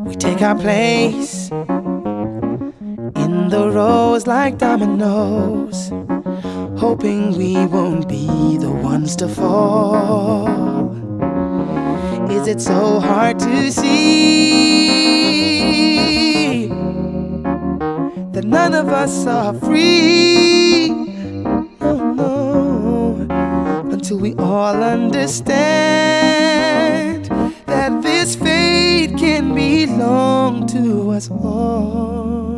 We take our place in the rows like dominoes, hoping we won't be the ones to fall. Is it so hard to see that none of us are free? No, no, until we all understand that this fate can belong to us all.